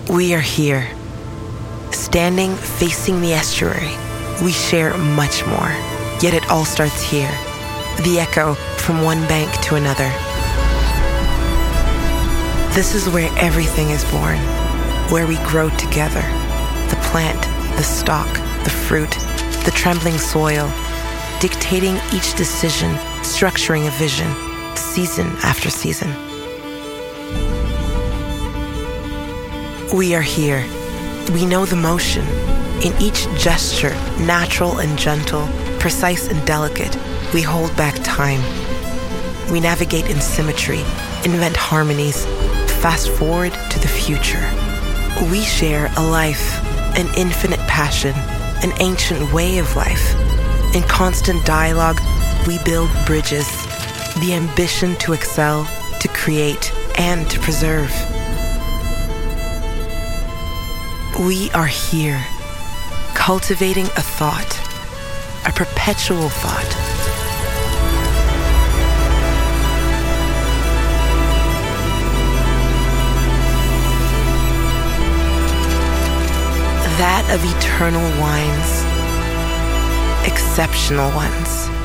We are here, standing facing the estuary. We share much more, yet it all starts here, the echo from one bank to another. This is where everything is born, where we grow together. The plant, the stalk, the fruit, the trembling soil, dictating each decision, structuring a vision, season after season. We are here. We know the motion. In each gesture, natural and gentle, precise and delicate, we hold back time. We navigate in symmetry, invent harmonies, fast forward to the future. We share a life, an infinite passion, an ancient way of life. In constant dialogue, we build bridges, the ambition to excel, to create, and to preserve. We are here, cultivating a thought, a perpetual thought. That of eternal wines, exceptional ones.